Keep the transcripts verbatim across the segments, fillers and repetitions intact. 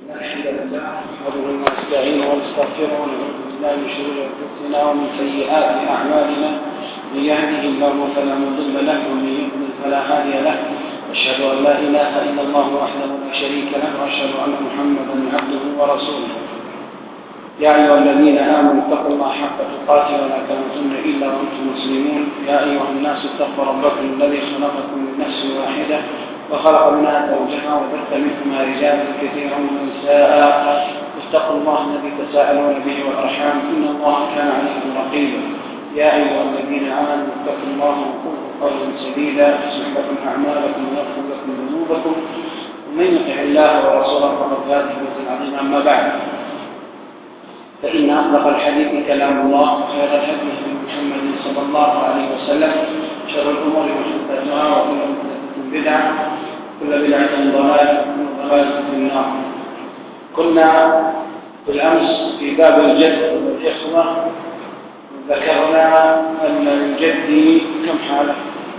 الحمد لله نحمده ونستعينه ونستغفره ونعوذ بالله من شرور انفسنا ومن سيئات اعمالنا من يهده الله فلا مضل له ومن يضلل فلا هادي له اشهد ان لا اله الا الله وحده لا شريك له واشهد ان محمدا عبده ورسوله يا ايها الذين امنوا اتقوا الله حق تقاته ولا تموتن الا وانتم مسلمون يا ايها الناس اتقوا ربكم الذي خلقكم من نفس واحده وخلق منها زوجها وبث منهما رجالا كثيرا ونساء اتقوا الله الذي تساءلون به والارحام ان الله كان عليكم رقيبا يا ايها الذين امنوا اتقوا الله وقولوا قولا سديدا يصلح لكم اعمالكم ويغفر لكم ذنوبكم ومن يطع الله ورسوله فقد فاز فوزا عظيما اما بعد فان اصدق الحديث كلام الله وخير الهدي هدي محمد صلى الله عليه وسلم شر الامور محدثاتها وكل محدثه بدعة كل بدعة ضلالة وكل ضلالة في النار. كنا بالأمس في باب الجد والإخوة ذكرنا أن الجد كم حالة؟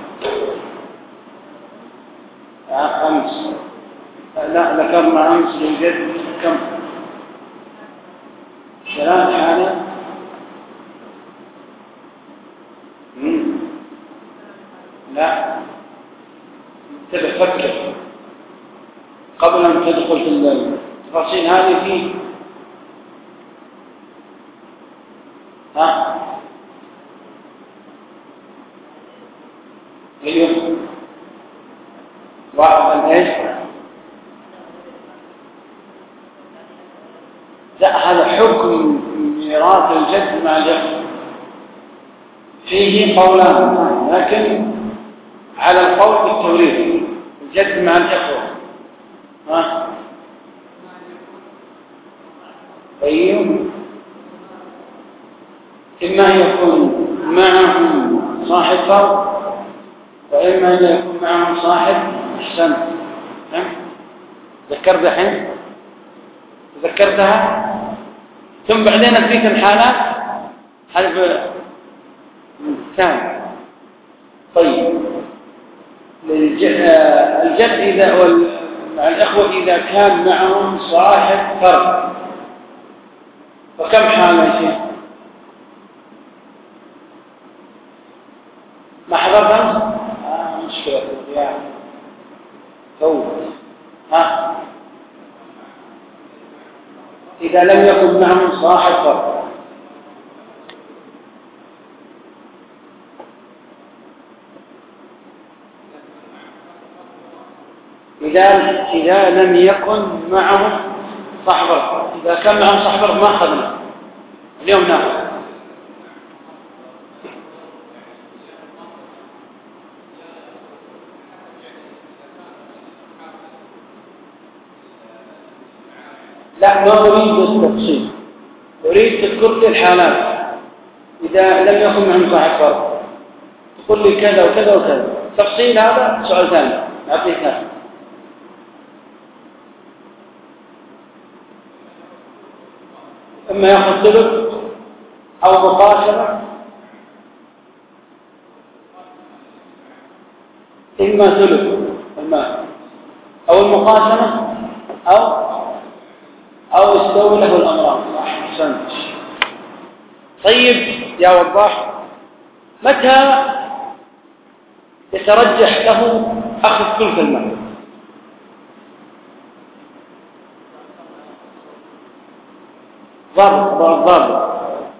أمس لا ذكرنا أمس للجد كم؟ ثلاث حالة لا تفكر قبل أن تدخل في التفاصيل هذه فيه ها اليوم واحد ايش لا هذا حكم ميراث الجد مع الجد فيه قولان لكن على القول بالتوريث الجد مع الإخوة ها طيب إما أن يكون معهم صاحب فرض وإما أن يكون معهم صاحب أحسن ذكرت الحين ذكرتها ثم بعدين أديك الحالات حلف ثاني طيب الجد إذا مع الإخوة إذا كان معهم صاحب فرض وكم حالة يا شيخ؟ ما حضرتم؟ آه مشكلة يعني فوت ها إذا لم يكن معهم صاحب فرض إذا إذا لم يكن معهم صحبر إذا كان معهم صحبر ما أخذنا اليوم ناخذ لا ما أريد التفصيل أريد تذكر لي الحالات إذا لم يكن معهم صاحب فرض تقول لي كذا وكذا وكذا تفصيل هذا سؤال ثاني أعطيك هذا إما يأخذ ثلث أو مقاسمة إما ثلث المال أو المقاسمة أو أو يستوي له الأمران أحسنت طيب يا وضاح متى يترجح له أخذ ثلث المال ضرب ضرب ضرب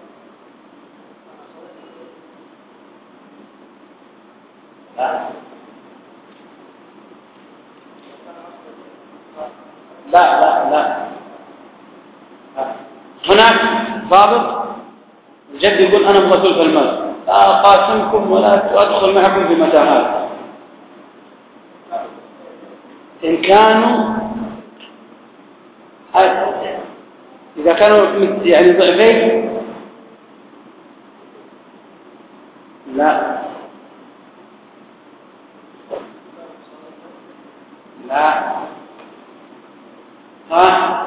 لا لا لا هناك ضابط الجد يقول أنا أبغى ثلث المال لا أقاسمكم ولا أدخل معكم في متاهات إن كانوا إذا كانوا يعني ضعفين لا لا ها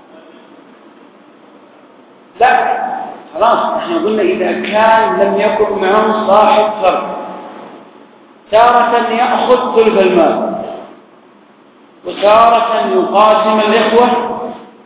لا خلاص احنا قلنا إذا كان لم يكن معهم صاحب فرض تارة يأخذ ثلث المال وتارة يقاسم الإخوة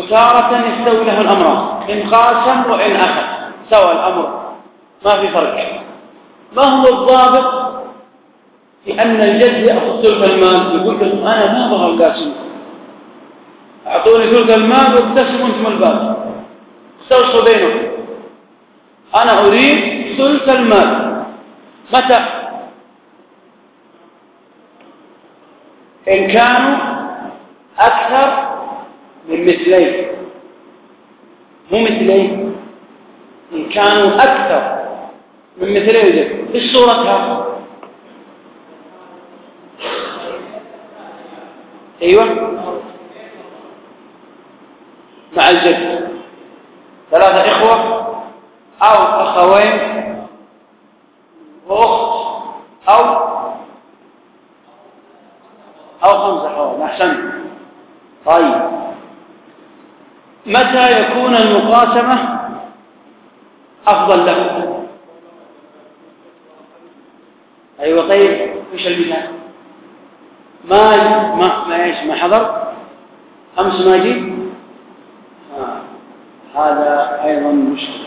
وتارة يستوي له الأمران، إن قاسم وإن أخذ سوى الأمر، ما في فرق. ما هو الضابط في أن الجد يأخذ ثلث المال؟ يقول لهم أنا ما أبغى القاسم، أعطوني ثلث المال واقتسموا أنتم الباقي، استوصوا بينكم، أنا أريد ثلث المال. متى؟ إن كانوا أكثر من مثلين، مو مثلين، إن كانوا أكثر من مثلين. إيش صورتها؟ أيوة، مع الجد ثلاثة إخوة أو أخوين وأخت أو أو خمسة أخوات. أحسن. طيب، متى يكون المقاسمة أفضل له؟ أيوة. طيب، إيش المثال؟ ما ما ما إيش ما حضر أمس ما جي. آه. هذا أيضا مشكلة.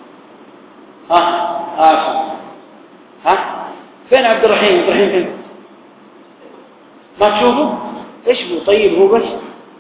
ها آخر. ها فين عبد الرحيم؟ عبد الرحيم فين؟ ما تشوفه؟ إيش هو؟ طيب هو بس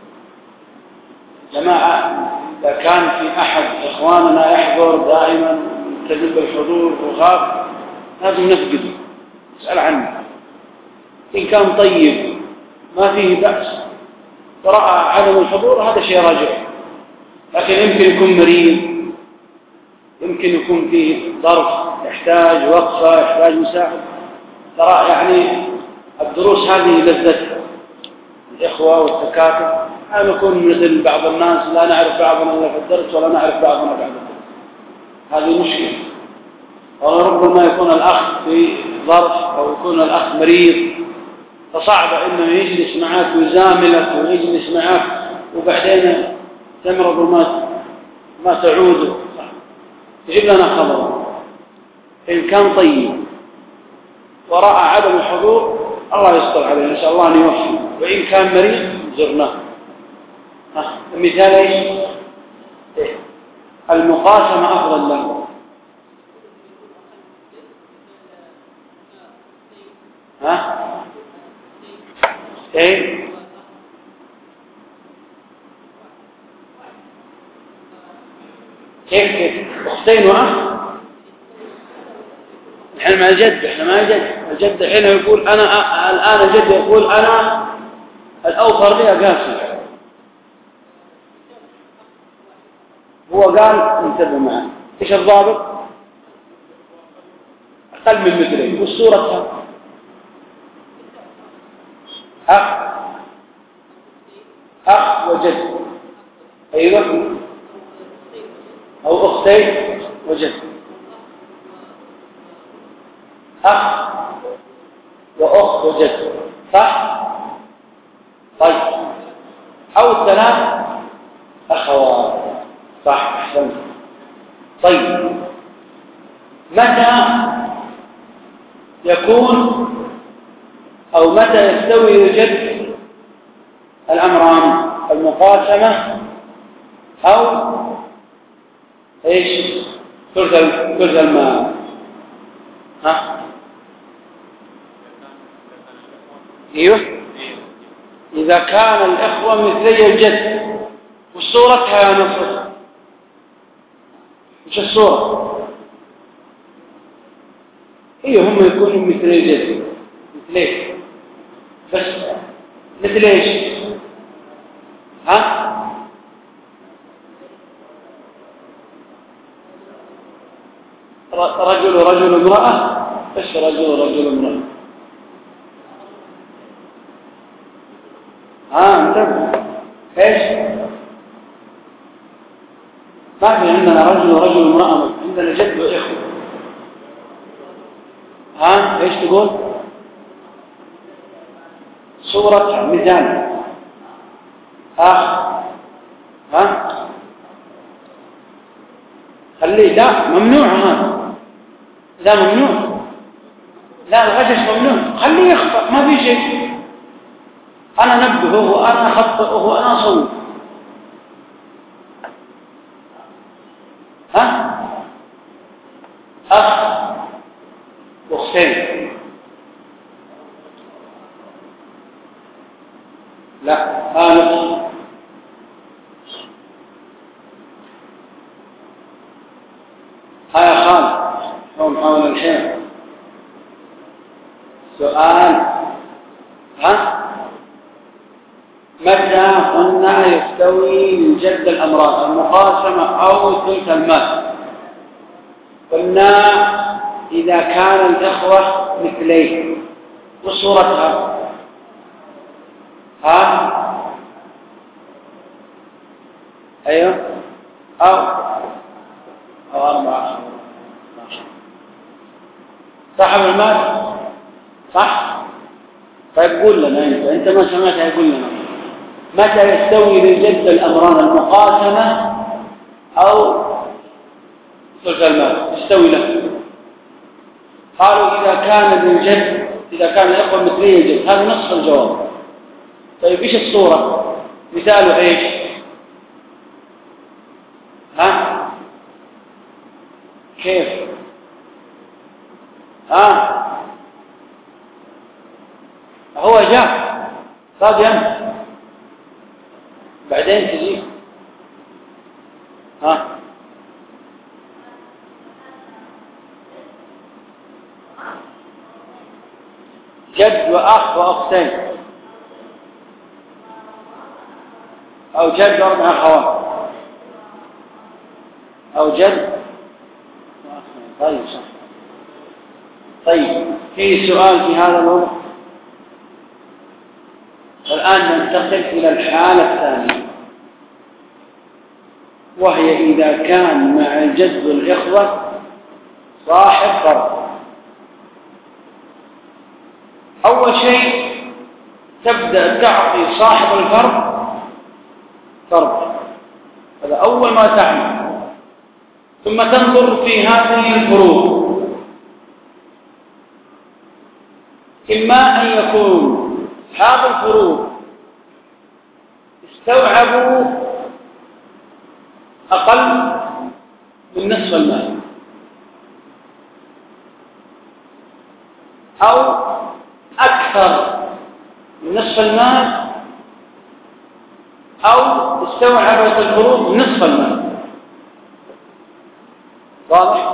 جماعة، إذا كان في أحد إخواننا يحضر دائما تجد الحضور وغاب، لازم نفقده، نسأل عنه. إن كان طيب ما فيه بأس ورأى عدم الحضور هذا شيء راجع، لكن يمكن يكون مريض، يمكن يكون فيه ظرف يحتاج وقفة، يحتاج مساعد. ترى يعني الدروس هذه لذتها الإخوة والتكاتف، لا نكون مثل بعض الناس لا نعرف بعضنا إلا في الدرس ولا نعرف بعضنا بعد الدرس. هذه مشكلة. وربما يكون الأخ في ظرف أو يكون الأخ مريض، فصعب إنه يجلس معك ويزاملك ويجلس معك وبعدين تمرض وما ما تعود. يجيب لنا خبر. إن كان طيب ورأى عدم الحضور الله يستر عليه، إن شاء الله أن يوفي. وإن كان مريض زرناه. المثال إيش؟ إيه؟ المقاسمة أفضل له. ها؟ إيه؟ كيف كيف؟ أختين وأخ؟ نحن مع الجد، إحنا مع الجد. الجد حين يقول أنا الآن الجد يقول أنا الأوفر لي أقاسم. هو قال انتبه معه. إيش الضابط؟ أقل من مثلين. والصورة أخ أخ وجد. أيوة. أو أختين وجد. أخ وأخت وجد. صح؟ طيب. أو ثلاث أخوات. صح. أحسنت. طيب، متى يكون أو متى يستوي الجد الأمران؟ المقاسمة أو إيش؟ ثلث المال. ها؟ ايوه. اذا كان الاخوه مثلي الجد. وصورتها يا نصر وش الصوره؟ ايوه، هم يكونوا مثلي الجد، مثلي بس. مثل ايش؟ ها؟ رجل رجل امراه. ايش رجل رجل امراه؟ ها انتبه. ايش؟ ما في عندنا رجل ورجل امرأة، عندنا جد وإخوة. ها ايش تقول؟ صورة مثال أخ. ها خليه. لا ممنوع هذا. لا ممنوع. لا الغشش ممنوع. خليه يخطأ ما في شيء. أنا نبهه وأنا أخطئه وأنا أصوب. لا ها نص. ها يا خالد هم حول الحين سؤال. ها متى قلنا يستوي من جد الأمران المقاسمة أو ثلث المال؟ قلنا إذا كان الإخوة مثليه. وصورتها ها أيوه أو أو أربعة صاحب المال صح؟ طيب قول لنا أنت أنت ما سمعتها يقول لنا متى يستوي للجد الأمران المقاسمة أو ثلث المال يستوي له؟ قالوا إذا كان للجد إذا كان الإخوة مثلي الجد هذا نصف الجواب. طيب إيش الصورة؟ مثاله إيش؟ ها كيف؟ ها هو جاء صاد يم بعدين تجي ها جد وأخ وأختين أو جد وأربع أخوات أو جد. طيب صح. طيب في سؤال في هذا الوقت. والآن ننتقل إلى الحالة الثانية وهي إذا كان مع الجد والإخوة صاحب فرض. أول شيء تبدأ تعطي صاحب الفرض فرض، هذا أول ما تعمل، ثم تنظر في هذه الفروض إما أن يكون أصحاب الفروض استوعبوا أقل من نصف المال أو أكثر من نصف المال أو استوعبت الفروض نصف المال. واضح؟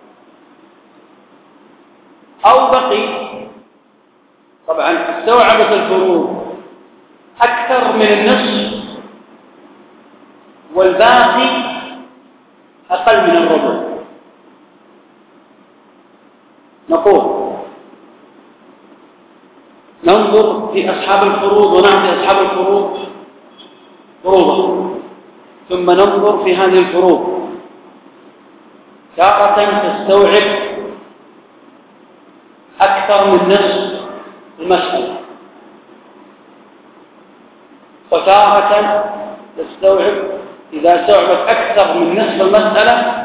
أو بقي طبعا استوعبت الفروض أكثر من النصف والباقي أقل من الربع. نقول ننظر في أصحاب الفروض ونعطي أصحاب الفروض فروضهم، ثم ننظر في هذه الفروض تارة تستوعب أكثر من نصف المسألة وتارة تستوعب إذا استوعبت أكثر من نصف المسألة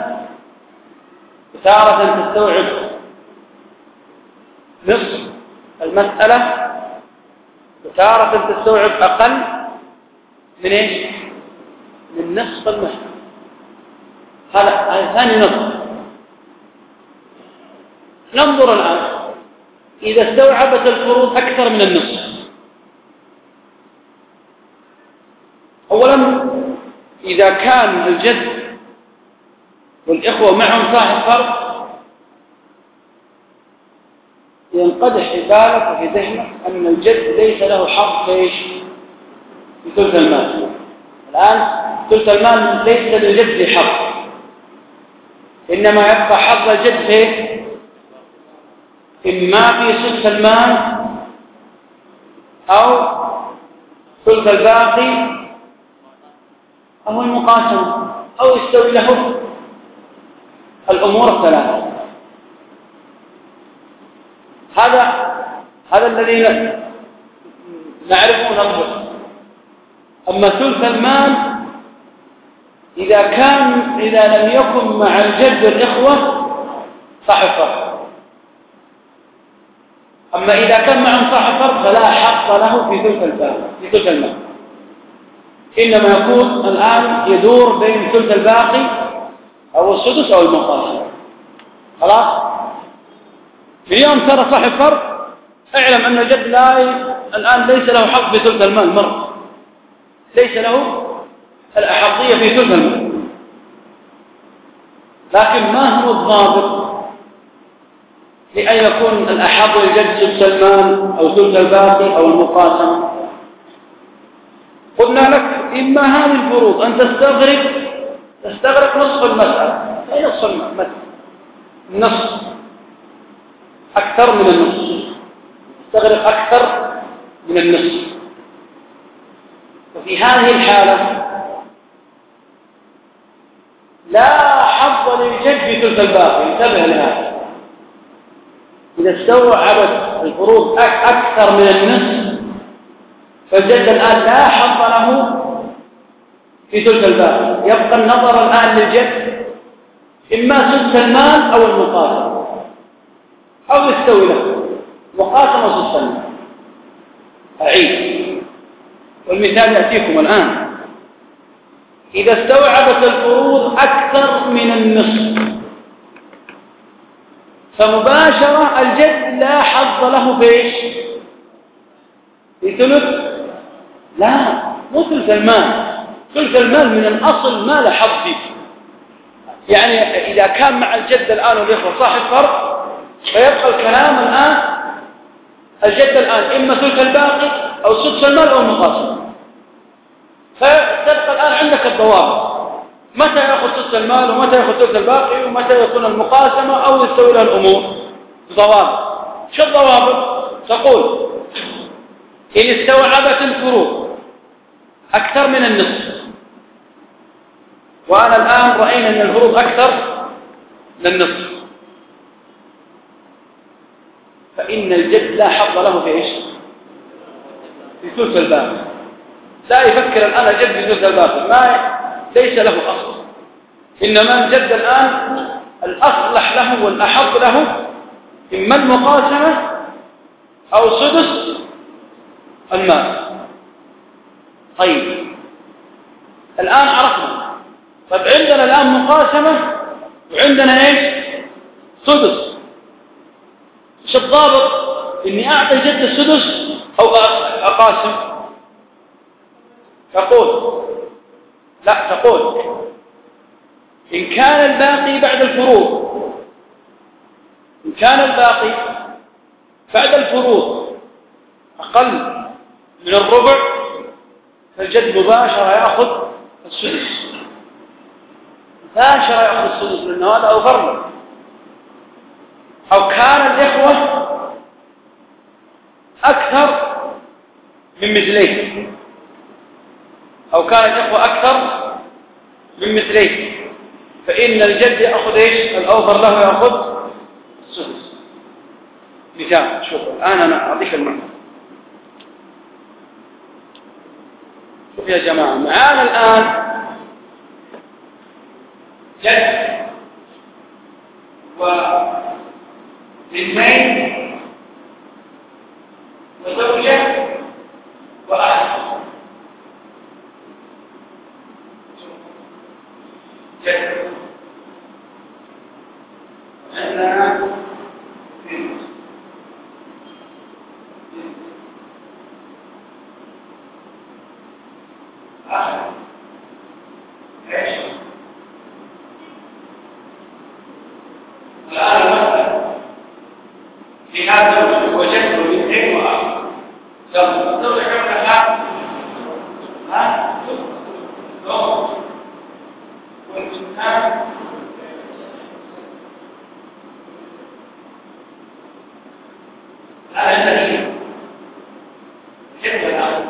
وتارة تستوعب نصف المسألة وتارة تستوعب أقل من إيش؟ من نصف المسألة. هذا ثاني نظر. ننظر الآن إذا استوعبت الفروض أكثر من النصف. أولا إذا كان الجد والإخوة معهم صاحب فرض ينقدح في بالك وفي ذهنك أن الجد ليس له حظ في في ثلث المال. الآن ثلث المال ليس للجد حظ، إنما يبقى حظ الجد في إما في ثلث المال أو ثلث الباقي أو المقاسمة أو يستوي له الأمور الثلاثة. هذا هذا الذي نعرفه وننظر. أما ثلث المال إذا كان إذا لم يكن مع الجد والإخوة صاحب فرض، أما إذا كان معهم صاحب فرض فلا حق له في ثلث الباقي في ثلث المال، إنما يكون الآن يدور بين ثلث الباقي أو السدس أو المقاسم. خلاص؟ في يوم صار صاحب فرض اعلم أن الجد لا الآن ليس له حق في ثلث المال مرة، ليس له الأحقية في ثلث المال. لكن ما هو الضابط لأن يكون الأحق للجد ثلث المال أو ثلث الباقي أو المقاسمة؟ قلنا لك إما هذه الفروض أن تستغرق تستغرق نصف المسألة. أي نصف المسألة؟ النصف أكثر من النصف، تستغرق أكثر من النصف. وفي هذه الحالة لا حظ للجد في ثلث الباقي. انتبه لهذا. إذا استوعبت الفروض أكثر من النصف فالجد الآن لا حظ له في ثلث الباقي. يبقى النظر الآن للجد إما ثلث المال أو المقاسمة، أو يستوي له مقاسمة ثلث المال. أعيد والمثال يأتيكم الآن. إذا استوعبت الفروض أكثر من النصف فمباشرة الجد لا حظ له في إيش؟ في ثلث؟ لا، مو ثلث المال. ثلث المال من الأصل ما له حظ فيه. يعني إذا كان مع الجد الآن والإخوة صاحب فرق فيبقى الكلام الآن الجد الآن إما ثلث الباقي أو سدس المال أو المقاسمة. فتبقى الآن عندك الضوابط، متى يأخذ سدس المال ومتى يأخذ ثلث الباقي ومتى يكون المقاسمة أو يستوي لها الأمور. ضوابط. شو الضوابط؟ تقول إن استوعبت الفروض أكثر من النصف، وأنا الآن رأينا أن الفروض أكثر من النصف، فإن الجد لا حظ له في إيش؟ في ثلث الباقي. لا يفكر الآن الجد في ثلث الباقي، ما ليس له أصل. إنما الجد الآن الأصلح له والأحظ له إما المقاسمة أو سدس المال. طيب الآن عرفنا. طيب عندنا الآن مقاسمة وعندنا إيش؟ سدس. إيش الضابط؟ إني أعطي جد السدس أو أقاسم؟ تقول لا، تقول إن كان الباقي بعد الفروض إن كان الباقي بعد الفروض أقل من الربع فالجد مباشرة يأخذ السدس. مباشرة يأخذ السدس لأنه هذا أوفر له. أو كان الإخوة أكثر من مثليه أو كان الإخوة أكثر من مثليه فإن الجد يأخذ إيش؟ الأوفر له يأخذ السدس. مثال. شوف الآن أنا أعطيك المعنى. شوف يا جماعة، معانا الآن جد واثنين وزوجة وأهل. جد عندنا بنت أهل إيش؟ الآن مثلا في هذا وجدت بنتين وأخ. يلا الزوجة كم لها؟ ها؟ زوج والبنتان هذا الدليل. كيف الآن؟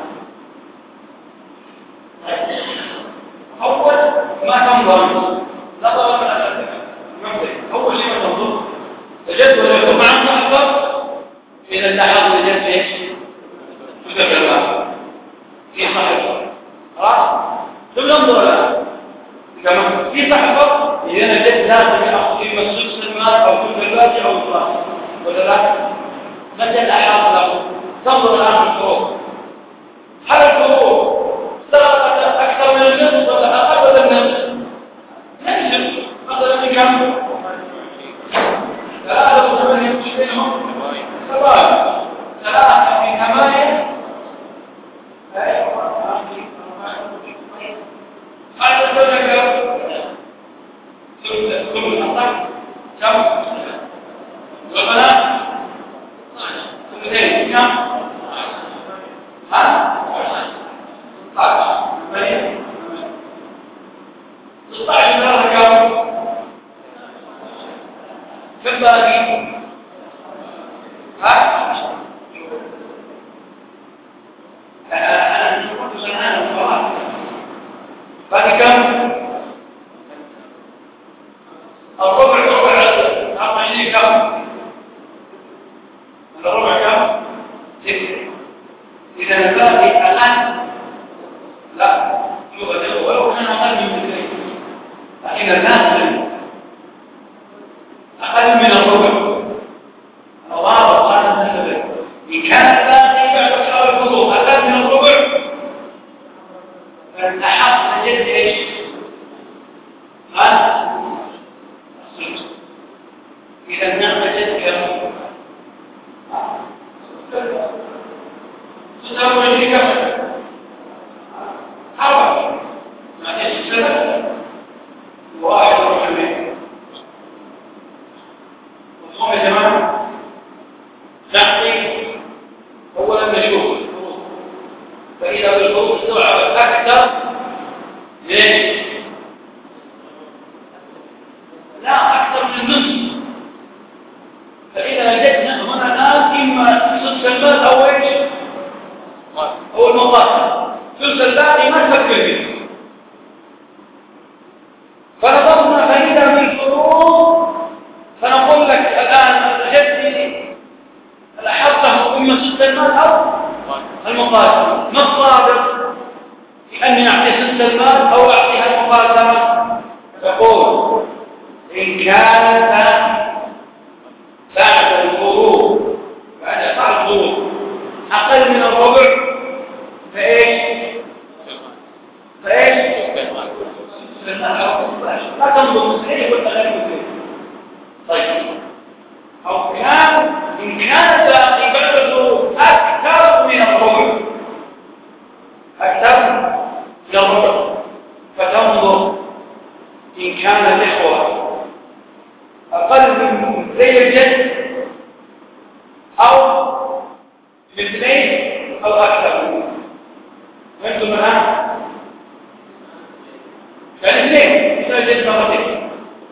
أول ما تنظر نظر من أساسك أول شيء ما تنظر الجد والجد معك أكبر من اللحظة الجد إيش؟ مستقبلها في صحبه. خلاص؟ ثم ننظر الآن كما في صحبه إذن الجد لازم يأخذ في مسجد المال أو في الباقي أو الفراغ ولا لا؟ متى الأحاط له؟ تنظر الآن الفروق. هل الفروق سرقت أكثر من النصف ولا أقل من النصف؟ نجم مثلا بكم؟ ثلاثة وثمانية بينهم سبعة. ثلاثة في ثمانية سنة وخلاص. بعد كم؟ الربع ربع أربعين كم؟ الربع كم؟ ستة. إذا الباقي الآن لا يغادر ولو كان أقل من اثنين، لكن الناس أقل من الربع. الله سبحانه وتعالى إن كان الباقي بعد أصحاب الفروض أقل من الربع فالأحق جد إيش؟ ها؟ السدس. إذا النعمة جد كم؟ ستة وعشرين كم؟ أربعة. ما تجد سنة واحد وثمانين. مفهوم يا جماعة؟ نعطي أولا نشوف فإذا بالفروض استوعبت أكثر ليش؟ لا أكثر من النصف. فإذا وجدنا هنا الآن إما ثلث المال أو إيش؟ أو المقاصد. ثلث الباقي ما تفكر فيه. فنظرنا فإذا بالفروض فنقول لك الآن جدي الأحق له إما ثلث المال أو المقاصد. ما الصادق في أن نعطي ثلث المال أو أعطيها المقاصد؟ تقول إن كانت بعد الفروض بعد بعض الفروض أقل من الربع فإيش؟ فإيش؟ لا تنظر مستحيل يقول أغير مستحيل. طيب أو كان إن كان باقي بعد الفروض أكثر من الربع أكثر من الربع فتنظر إن كان الإخوة أقل من زي الجد أو مثلين أو أكثر. وأنتم الآن فالاثنين مثل الجد مرتين.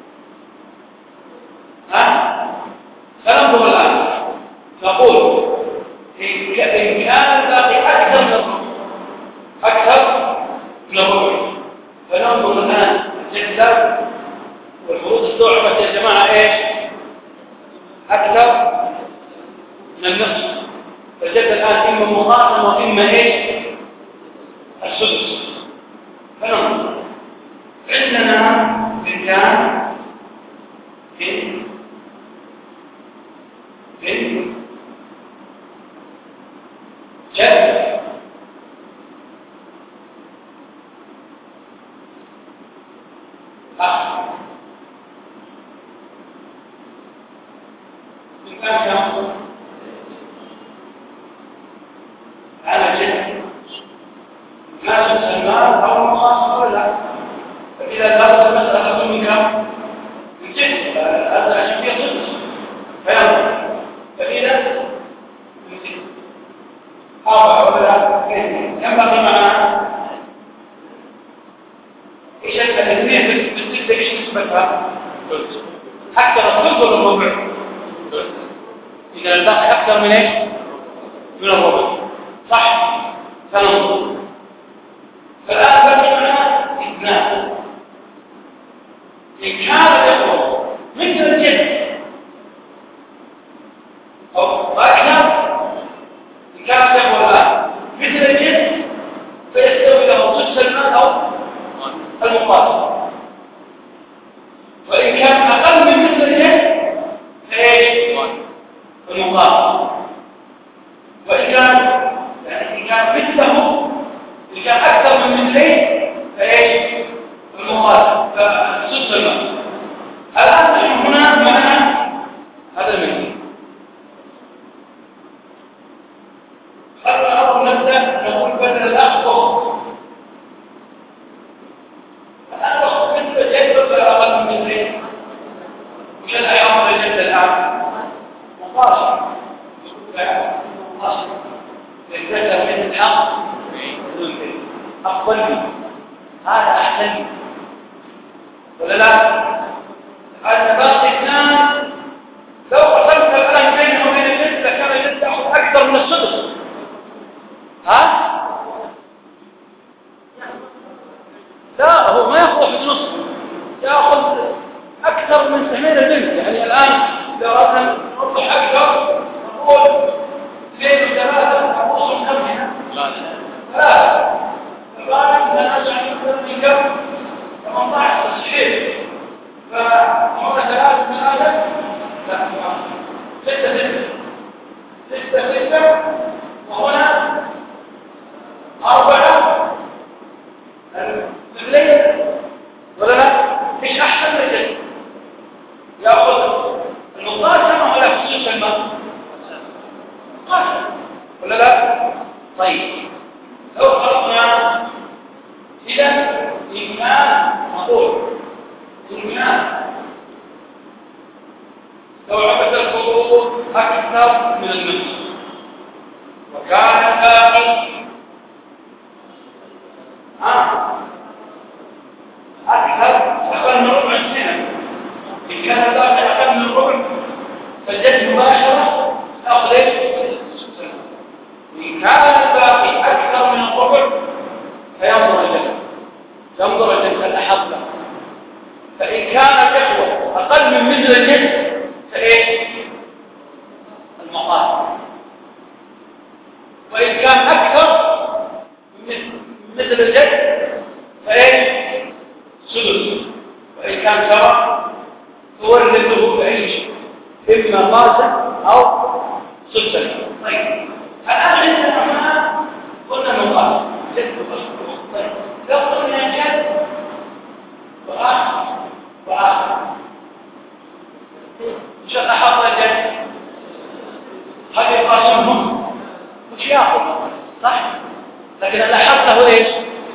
ها؟ فننظر الآن نقول إن كان باقي أكثر من الربع أكثر من الربع فننظر الآن الجد والفروض استوعبت يا جماعة إيش؟ أكثر من النصف. فالجد الآن إما مخاصمة وإما إيش؟ السدس. فننظر عندنا بنتان بنت بنت جد أخ. بنتان كم؟ على جد ناس المال أو المخاصمة ولا؟ فإذا درس المسألة من كم؟ من جد هذا عشان فيها صدق فينظر. فإذا من جد أربعة ولا كم بقي معنا؟ إيش الاثنين بالستة إيش نسبتها؟ أكثر الثلث ولا الربع؟ إذا الباقي أكثر من إيش؟ من الربع. صح؟ فننظر. فالآن بقي معنا اثنان. إن كان الإخوة مثل الجد أو أكثر إن كان الإخوة الآن مثل الجد فيستوي له ثلث المال أو المقاصد. وإن كان أقل من مثل الجد فإيش؟ المقاصد. وإن كان يعني إن كان مثله إن كان أكثر من مثلين فإيش؟ المقاصد. فثلث المال. الآن نحن هنا معنا هذا المثل. خلنا نبدأ نقول بدل الأخ أخت. الآن أخت مثل الجد ولا أقل من مثلين؟ وش الأحوال الجد الآن؟ مقاصد. لا مقاصد. الجد من الحق أفضل منه. هذا أحسن منه. ولا لا؟ هذا باقي اثنان لو قسمت الآن بينه وبين الجد لكان الجد يأخذ أكثر من السدس. ها؟ ثلاثة الآن نتنازع عن كل كم ثمانية عشر صحيح فهنا ثلاثة من هذا لا ستة ستة ستة ستة وهنا أربعة الليل ولا لا؟ إيش أحسن لك؟ يأخذ المقاسمة ولا خصوص الماء؟ مقاسمة ولا لا؟ طيب لو فرضنا إذا إن كان نقول إن كان استوعبت الفروض أكثر من النصف وكان الباقي أكثر أقل من ربع سنة إن كان الباقي أقل من ربع فالجد مباشرة أخذ إن كان الباقي أكثر من الربع فينظر الجد ينظر الجد الأحظ فإن كان الإخوة أقل من مثل الجد فإيه المقام وإن كان أكثر من مثل الجد فإيه سدس وإن كان سواء تورثه بأي شيء إما قاسا أو سدسا. طيب الآن عندنا قلنا مقاسا جد وقاسا. طيب لو قلنا جد وآخر وآخر إن شاء الله حاضر الجد هذه قاسمهم وش يأخذ صح؟ لكن اللي حطه إيش؟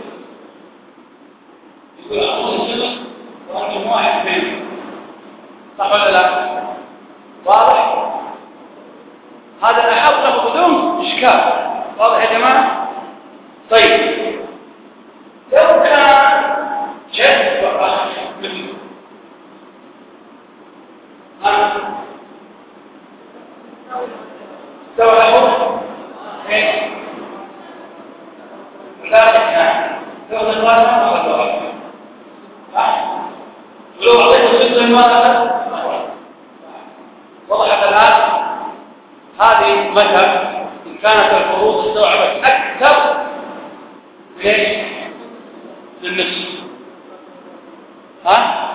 يقول أخذ السنة وأنتم واحد منهم صح ولا لا؟ واضح؟ هذا اللي حطه بدون إشكال واضح يا جماعة؟ طيب لو كان جد وآخر مثل ها سوى له ايش لا تكن لو نقال ما أخذ ولو أعطيته ستة المال وضحت الآن هذه مذهب إن كانت الفروض استوعبت أكثر ليش للنصف ها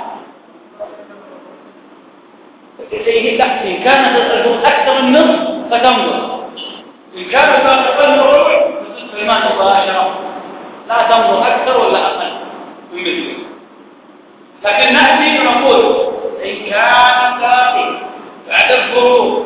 إليه لا إن كانت الفروض أكثر من النصف فتنظر إن كانت أقل من الربع فتصف المال مباشرة لا تنظر أكثر ولا أقل من مثله. لكن نأتي ونقول إن كان باقي بعد الفروض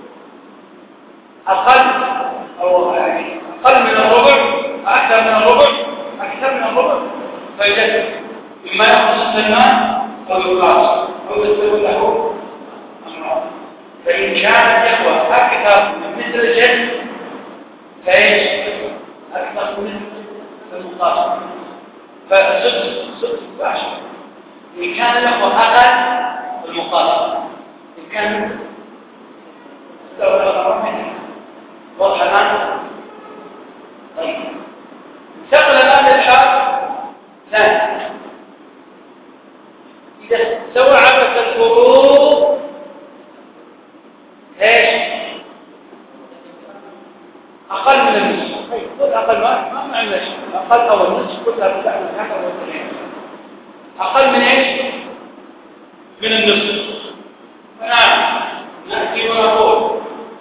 أقل أو أقل من الربع أكثر من الربع أكثر من الربع فيجب إما يخصص المال أو يقاس أو يستوي له أمراض. فإن كان الإخوة أكثر من مثل الجد فإيش أكثر من المقاس فالسدس السدس مباشر. إن كان الإخوة أقل المقاس إن كان استوى له منه واضح الآن. طيب انتقل الآن للحال ثاني إذا استوعبت الفروض ايش أقل من النصف. طيب قل أقل ما ما معنى شيء أقل أو النصف كلها بتعمل هذا والثاني أقل من ايش من النصف. فنعم نأتي ونقول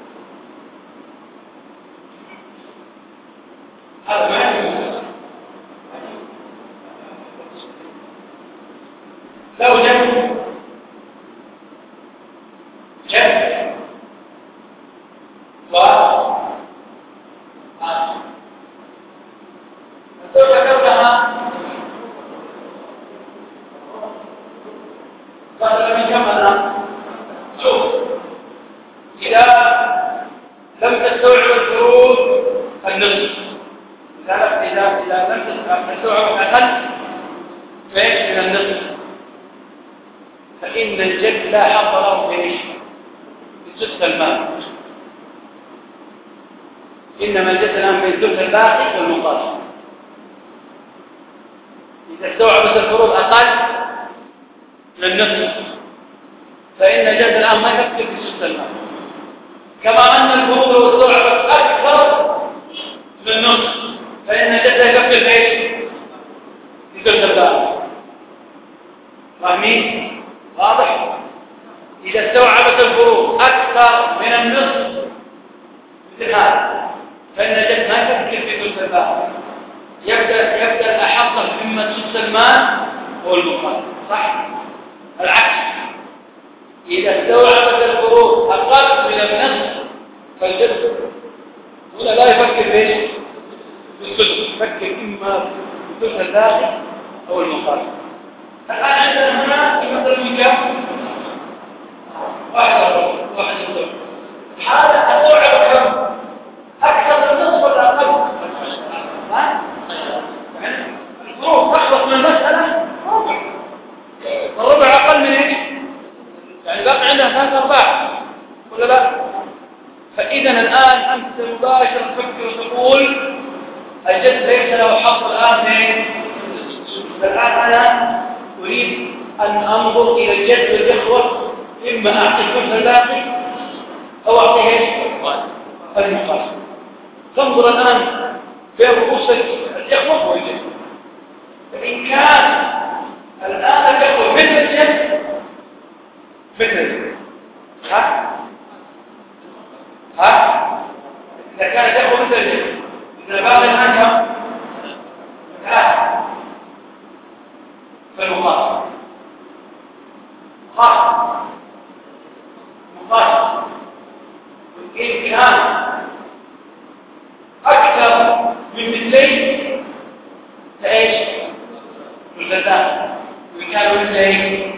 هذا ما يمكن لو جد جد و لو ذكرتها قبل من كم الآن شوف إذا لم تستوعب الفروض النصف إذا إذا إذا لم تستوعب أقل من النصف فإن الجد لا حظ له في ايش؟ في ثلث المال. إنما الجد الآن بين ثلث الباقي والمقاسم. إذا استوعبت الفروض أقل من النصف فإن الجد الآن ما يفكر في ثلث المال. كما أن الفروض لو استوعبت أكثر من النصف فإن جده يفكر ايش؟ في ثلث الباقي. فاهمين؟ واضح؟ إذا استوعبت الفروض أكثر من النصف مثل هذا فإن جد ما يفكر في ثلث الباقي، يبدأ يبدأ الأحق إما ثلث المال أو المقدم، صح؟ العكس، إذا استوعبت الفروض أقل من النصف فالجد هنا لا يفكر ليش؟ بالثلث، يفكر إما بثلث الباقي أو المقدم. الآن عندنا هنا مثل من كم؟ واحد واحد الضرب. هذا استوعب كم؟ أكثر من النصف ولا أقل؟ ها؟ يعني الفروض تخلص من المسألة ربع، والربع أقل من إيش؟ يعني باقي عندها ثلاث أرباع ولا لا؟ فإذا الآن أنت مباشرة تفكر وتقول الجد ليس له حق الآن ليه؟ الآن أنا أريد أن أنظر إلى الجد والإخوة، إما أعطي ثلث الباقي أو أعطيه إيش؟ المقاسم. تنظر الآن بين رؤوس الإخوة والجد، فإن كان الآن الإخوة مثل الجد مثل الجد ها؟ ها؟ إذا كان الإخوة مثل الجد إذا باقي الآن كم؟ ثلاثة فالمقاسم مقاسم مقاسم إن كان أكثر من مثلين فإيش؟ الغذاء. وإن كانوا مثلين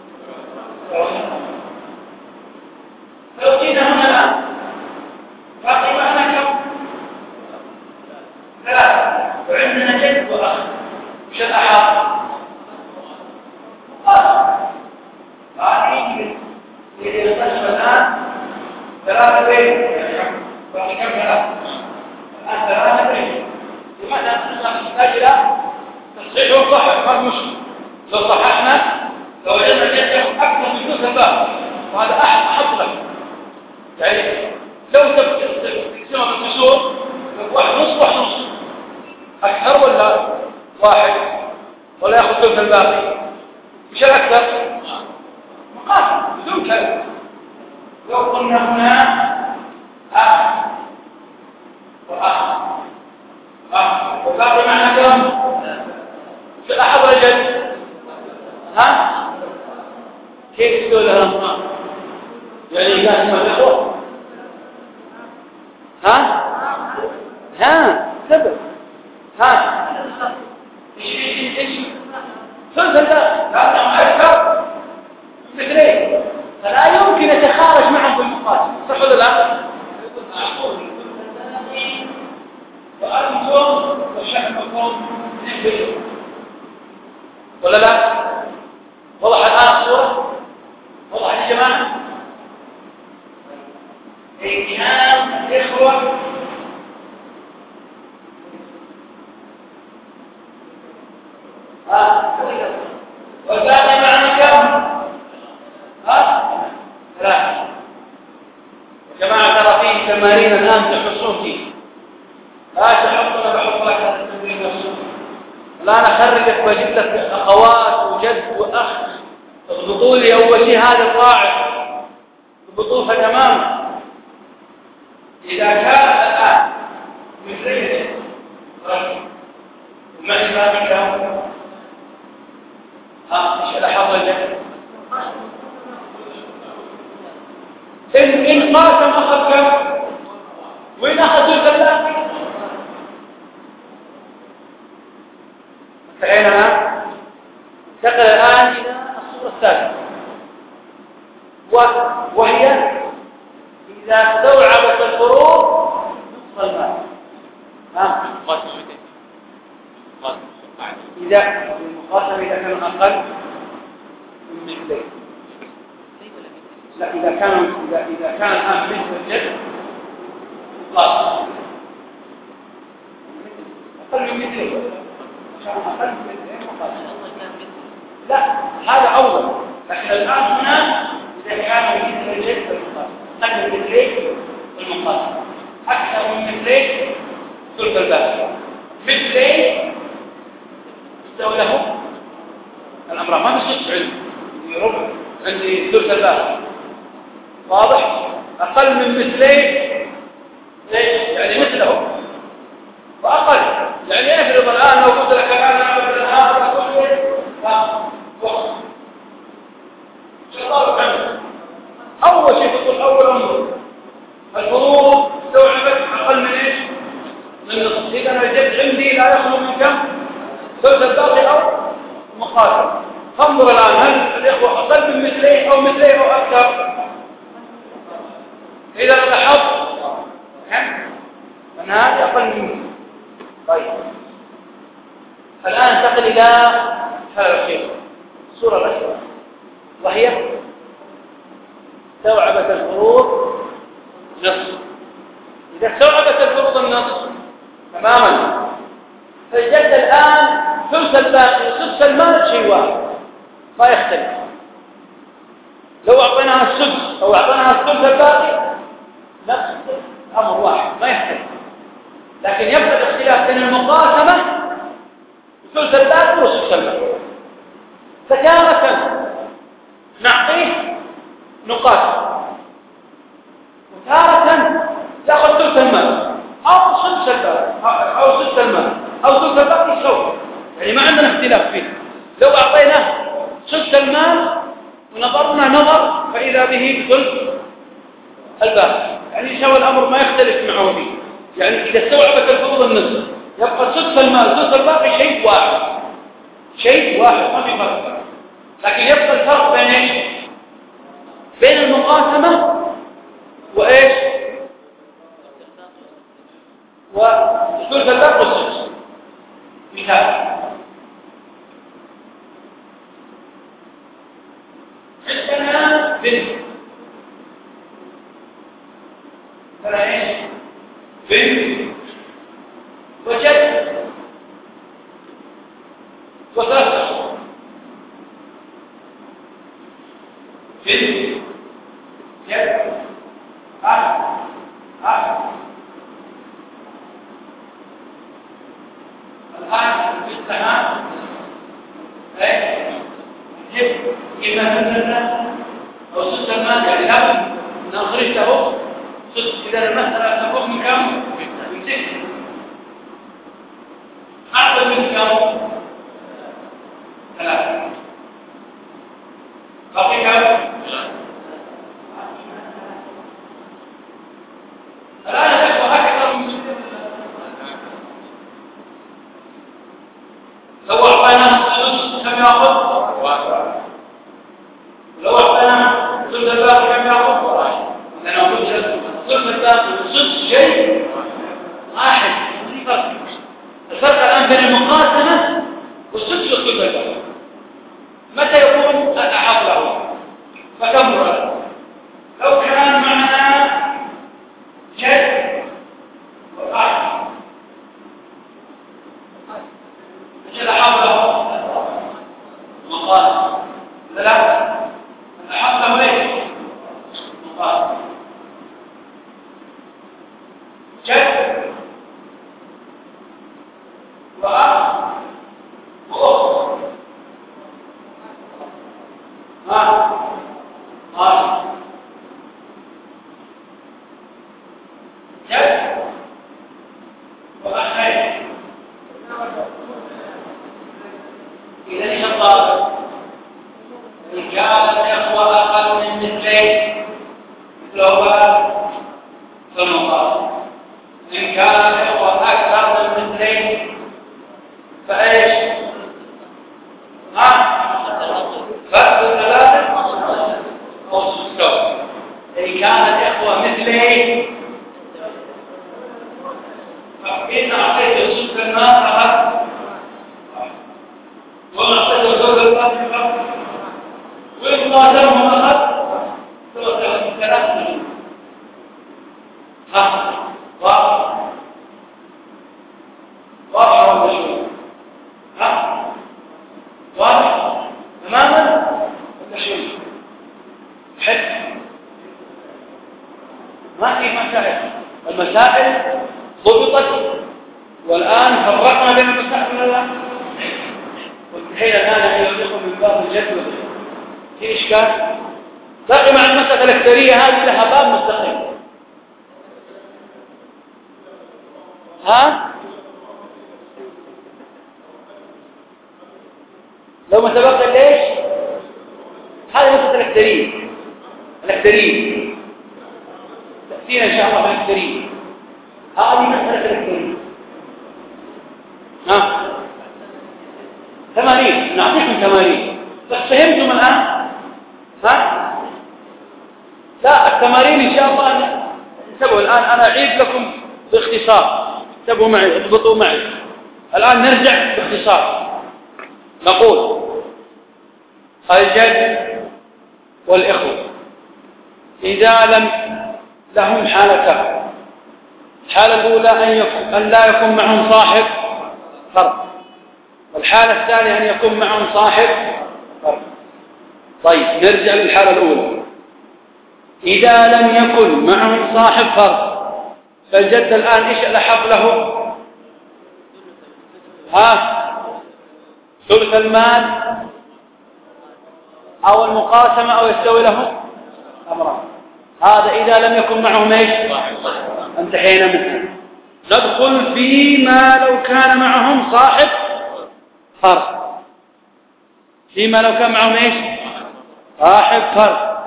لو جينا هنا الآن باقي معنا كم؟ ثلاثة، وعندنا جد وأخ، وش الأحاط؟ مقاسم. هذه اللي يختصر الآن ثلاثة بين باقي كم ثلاثة؟ الآن ثلاثة بين. لماذا نحتاج إلى تصحيح وصحح؟ ما مشكلة. لو صححنا لو وجدنا جد أكثر من ثلث الباقي وهذا أحط لك. يعني لو تقسمها بالكسور واحد نص واحد نص أكثر ولا واحد ولا يأخذ ثلث الباقي؟ مش الأكثر؟ مقاسم بدون كلام. لو قلنا هنا أخ وأخ أخ وباقي معنا كم؟ في أحد الجد ها؟ كيف تقول لها؟ يعني قاسم الإخوة ها؟ ها؟ سبب ها؟ إيش إيش ثلث الباقي لا أكثر مثلين فلا يمكن يتخارج معهم بالمقاسم، صح ولا لا؟ وأنتم وشحنكم نحبه ولا لا؟ وضح الآن الصورة؟ وضح يا جماعة؟ إن كان إخوة ها وباقي معنا كم؟ ها؟ ثلاثة. يا جماعة ترى فيه تمارين الآن تحصون فيه، لا تحط أنا بحط لك هذا التمرين نفسه، لا أنا أخرجك وأجيب لك أخوات وجد وأخ اضبطوا لي أول شيء هذا القاعدة اضبطوها تماما. إذا كان الآن مثلين رجل ومعي باقي كم؟ ها ايش لاحظ الجد؟ إن إن قاسم أخذ كم؟ وين أخذ ثلث الباقي؟ انتهينا الآن؟ انتقل الآن إلى الصورة الثالثة وهي إذا استوعبت الفروض نصف المال. ها؟ إذا المقاسم إذا كان أقل من مثلين. لا إذا كان إذا إذا كان الآن مثل الجد مقاسم أقل من مثلين. أقل من مثلين مقاسم. لا هذا أول، لكن الآن هنا إذا كان مثل الجد المقاسم أقل من مثلين المقاسم أكثر من مثلين ثلث الباقي. حمراء ما بصير علم عندي ربع عندي ثلث الباقي واضح أقل من مثلين ليش يعني مثله وأقل يعني افرض الآن لو قلت لك الآن أعمل هذا كله ها وقت شطار عمل أول شيء تقول أول أمر الفروض استوعبت أقل من إيش من نصف إذا أنا جبت عندي لا يخلو من كم ثلث الباقي أو مقارنة فانظر الآن هل الإخوة أقل من مثلين أو مثلين أو أكثر إذا لاحظت أن هذه أقل منه طيب الآن ننتقل إلى حالة الأخيرة الصورة الأخيرة وهي استوعبت الفروض نصف إذا استوعبت الفروض النصف تماما فالجد الآن ثلث الباقي وسدس المال شيء واحد ما يختلف لو أعطيناها السدس أو أعطيناها الثلث الباقي نفس أمر واحد ما يختلف لكن يبدأ الاختلاف بين المقاسمة وثلث الباقي وسدس المال فتارة نعطيه نقاط وتارة تأخذ ثلث المال أو سدس الباقي أو سدس المال أو ثلث الباقي يسوي يعني ما عندنا اختلاف فيه لو أعطيناه سدس المال ونظرنا نظر فإذا به بثلث الباقي يعني يسوي الأمر ما يختلف معه به يعني إذا استوعبت الفروض النصف يبقى سدس المال سدس الباقي شيء واحد شيء واحد ما في فرق لكن يبقى الفرق بين ايش بين المقاسمة وايش وثلث الباقي والسدس مثال عندنا بنت ترى ايش بنت وجد وثلاث أشهر بنت جد أخ أخ الآن بالسماء جد إما ثلاثة أو ستة مال يعني لابد نخرجته إذا المسألة تكون من كم؟ من ستة أعطى من كم؟ ثلاثة باقي كم؟ الآن تكون أكثر من ستة لو أعطينا السدس كم يأخذ؟ واحد لو أعطينا ثلث الباقي كم يأخذ؟ واحد لأنه قلت ثلث الباقي والسدس شيء واحد فرق الفرق الآن بين المقاسمة والسدس والثلث الباقي متى يكون الأحق له فكم مرة لو كان معنا جد وأحد مش الأحق له مقاسمة لا الأحق له ليش مقاسمة جد وأخ وأخت ها ها جد وأخين إذا إيش الضابط؟ إن كان الإخوة أقل من مثلين مثلهما فالمقابل إن كان الإخوة أكثر من مثلين فإيش؟ ها؟ فرق ثلاثة أو ستة إن كان الإخوة مثلين فإن أعطيت ستة المال أخذ وما أعطيت زوج المال أخذ وإن قاتلهم أخذ ثلاثة ها واضح واضح ولا شو ها واضح تماما ولا شو حد ما في مسائل المسائل ضبطت والآن فرقنا بين المسائل ولا لا وانتهينا الآن إلى الإخوة من باب في الجد والإخوة. في إشكال؟ بقي مع المسألة الأكثرية هذه لها باب مستقل. ها؟ لو ما تبقى ليش؟ هذه مسألة الأكثرية. الأكثرية تأتينا إن شاء الله بالأكثرية. هذه مسألة الأكثرية. ها؟ ثمانين، نعطيكم ثمانين. بس فهمتم الآن؟ ها؟ لا، التمارين إن شاء الله انتبهوا الآن، أنا أعيد لكم باختصار. انتبهوا معي، اضبطوا معي. الآن نرجع باختصار. نقول الجد والإخوة إذا لم لهم حالتان. الحالة الأولى أن, يكون أن لا يكون معهم صاحب فرد، والحالة الثانية أن يكون معهم صاحب فرد. طيب نرجع للحالة الأولى. إذا لم يكن معهم صاحب فرد فالجد الآن إيش الأحق له؟ ها؟ ثلث المال أو المقاسمة أو يستوي له أمران. هذا إذا لم يكن معهم إيش؟ انتهينا منه. ندخل فيما لو كان معهم صاحب فرد. فيما لو كان معهم إيش؟ صاحب فرد.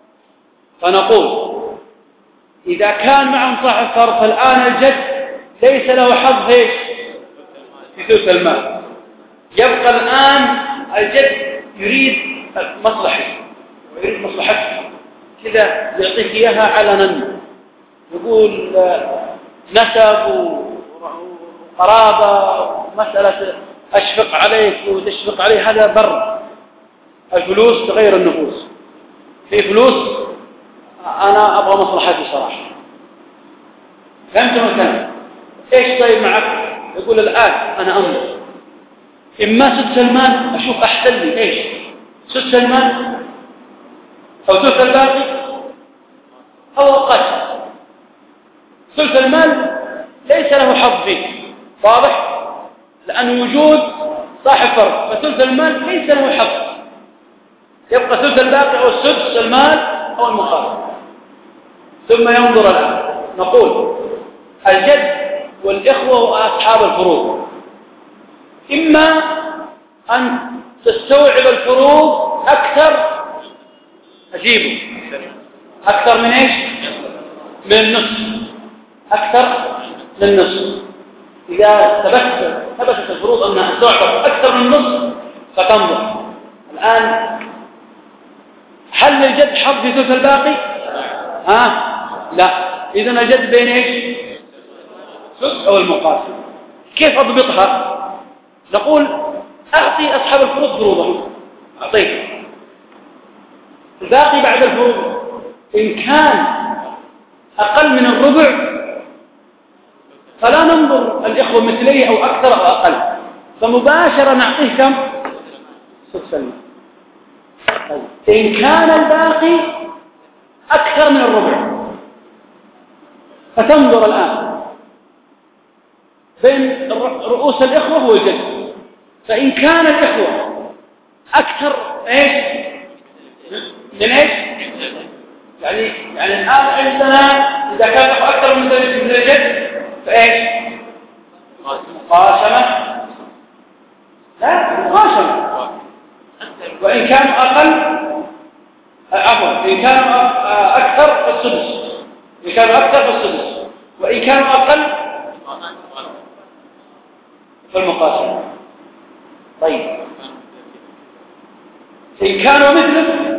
فنقول إذا كان معهم صاحب فرد فالآن الجد ليس له حظ إيش؟ في ثلث المال. يبقى الآن الجد يريد مصلحة ويريد مصلحته كذا، يعطيك إياها علنا، يقول نسب وقرابة ومسألة أشفق عليك وتشفق عليه، هذا بر. الفلوس تغير النفوس. في فلوس أنا أبغى مصلحتي صراحة. فهمت مثلا إيش طيب معك؟ يقول الآن أنا أنظر إما سدس المال، أشوف أحسن لي إيش؟ سدس المال أو ثلث الباقي أو أقل. ثلث المال ليس له حظ فيه، واضح؟ لأن وجود صاحب فرد، فثلث المال ليس له حظ. يبقى ثلث الباقي أو سدس المال أو المقابل. ثم ينظر الآن نقول الجد والإخوة وأصحاب الفروض، إما أن تستوعب الفروض أكثر، أجيبه أكثر من إيش؟ من النصف، أكثر من النصف. إذا ثبت ثبتت الفروض أنها تعطى أكثر من النصف فتنظر الآن هل للجد حظ في ثلث الباقي؟ ها؟ لا. إذن الجد بين إيش؟ ثلث أو المقاسم. كيف أضبطها؟ نقول أعطي أصحاب الفروض فروضهم، أعطيهم الباقي بعد الفروض. إن كان أقل من الربع فلا ننظر الإخوة مثليه أو أكثر أو أقل، فمباشرة نعطيه كم؟ سدس المال. إن كان الباقي أكثر من الربع فتنظر الآن بين رؤوس الإخوة والجد. فإن كان الإخوة أكثر إيش؟ من إيش؟ يعني يعني الآن عندنا إذا كان أكثر من الجد فإيش؟ مقاسمة. لا، مقاسمة. وإن كان أقل عفوا إن كان أكثر فالسدس، إن كان أكثر فالسدس، وإن كان أقل فالمقاسمة. طيب إن كانوا مثله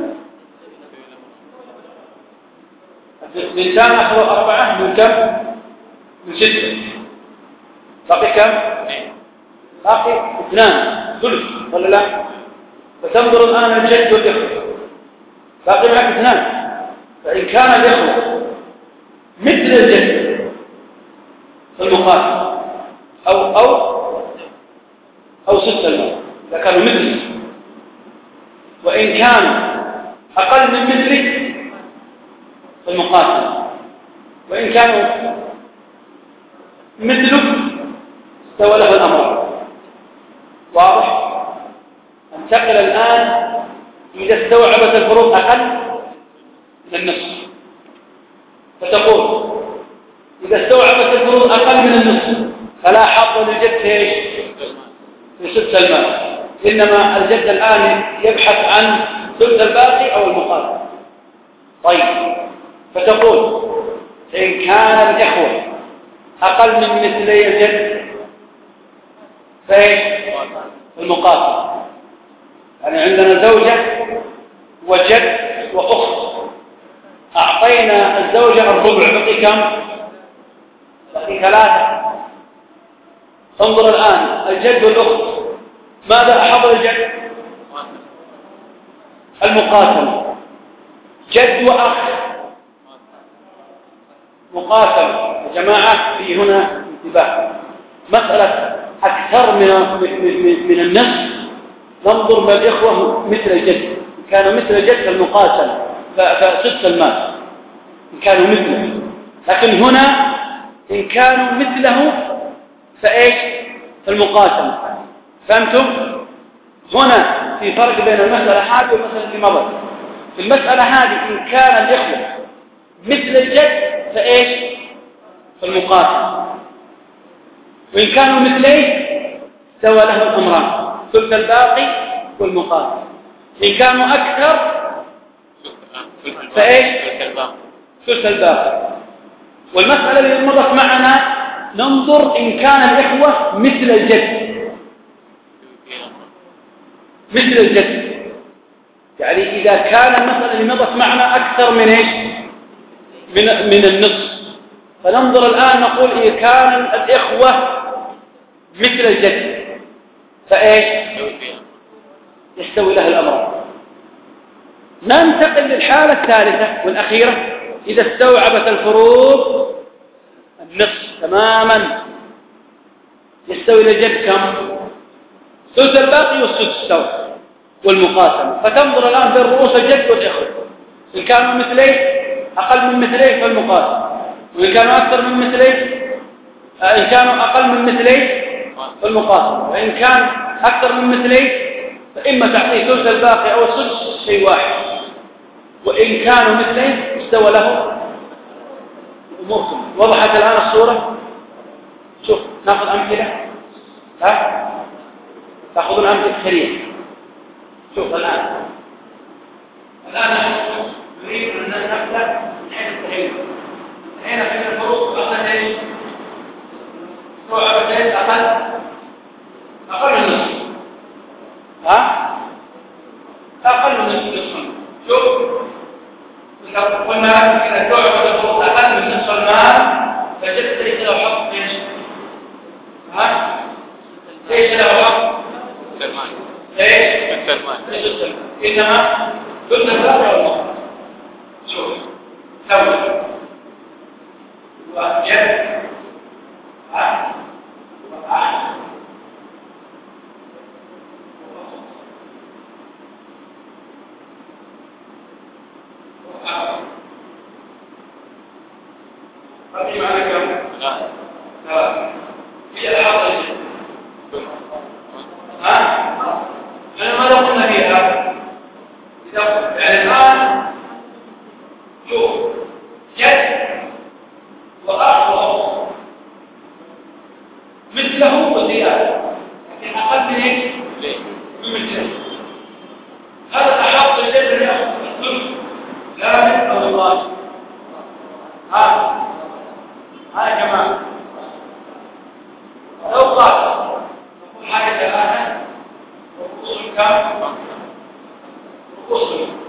الإنسان أخذ أربعة من كم؟ من ستة، باقي كم؟ باقي اثنان ثلث ولا لا؟ فتنظر الآن الجد والإخوة باقي معك اثنان. فإن كان الإخوة مثل الجد فالمقاسمة أو أو أو ستة المال إذا كانوا مثلي، وإن كانوا أقل من مثلي فالمقاسمة، وإن كانوا مثلك استوى له الأمر. واضح؟ انتقل الآن إذا استوعبت الفروض أقل من النصف، فتقول إذا استوعبت الفروض أقل من النصف فلا حظ للجد في إيش؟ في ثلث المال، إنما الجد الآن يبحث عن ثلث الباقي أو المقابل. طيب، فتقول إن كان الإخوة أقل من مثلي الجد فإيش؟ المقابل. يعني عندنا زوجة وجد وأخت، أعطينا الزوجة الربع، بقي كم؟ بقي ثلاثة. انظر الآن الجد والأخت ماذا أحضر الجد؟ المقاسم. جد وأخ مقاسم. يا جماعة في هنا انتباه، مسألة أكثر من من النصف ننظر ما الإخوة مثل الجد، إن كانوا مثل الجد فالمقاسم فسدس المال إن كانوا مثله، لكن هنا إن كانوا مثله فإيش؟ فالمقاسم. فهمتم؟ هنا في فرق بين المسألة هذه والمسألة التي مضت. في المسألة هذه إن كان الإخوة مثل الجد فإيش؟ فالمقاسم. وإن كانوا مثليه استوى له الأمران، ثلث الباقي والمقاسم. إن كانوا أكثر فإيش؟ ثلث الباقي. والمسألة اللي مضت معنا ننظر إن كان الإخوة مثل الجد، مثل الجد، يعني إذا كان المسألة اللي مضت معنا أكثر من إيش؟ من من النصف. فننظر الآن نقول إذا كان الإخوة مثل الجد فإيش؟ يستوي له الأمر. ننتقل للحالة الثالثة والأخيرة، إذا استوعبت الفروض النصف تماما يستوي للجد كم؟ ثلث الباقي والسدس استوى والمقاسمة. فتنظر الآن بين رؤوس الجد والإخوة، إن كانوا مثليه أقل من مثليه فالمقاسمة، وإن كانوا أكثر من مثليه إن كانوا أقل من مثليه فالمقاسمة، وإن كان أكثر من مثليه فإما تعطيه ثلث الباقي أو السدس شيء واحد، وإن كانوا مثليه استوى له أموركم. وضحت الآن الصورة؟ شوف ناخذ أمثلة، ها تأخذون أمثلة سريعة. شوف الآن الآن نحن نريد أن نبدأ من حيث التهيئ. هنا في الفروق أقل إيش؟ استوعبت إيش؟ أقل أقل من النصف، ها أقل من النصف. شوف قلنا إذا استوعبت الفروق أقل من نصف المال فجدت ليس له حق إيش؟ ها ليس له حق السلمان. ايش؟ السلمان. ليس السلمان، إنما ثلث الباقي والنصف. شوف سوي وجد ها وأحد وأحد هذه معنى كم؟ لا لا هي الحاضر ها؟ أنا ماذا قلنا فيها؟ يعني الآن شوف جد وأخ وأخ مثله وزيادة، لكن أقل من إيش؟ من مثله. هذا أحق الجد أن يأخذ الثلث لا مثل الله. ها ها يا جماعة، لو قال نقول حاجة ثلاثة ورؤوس كم؟ رؤوس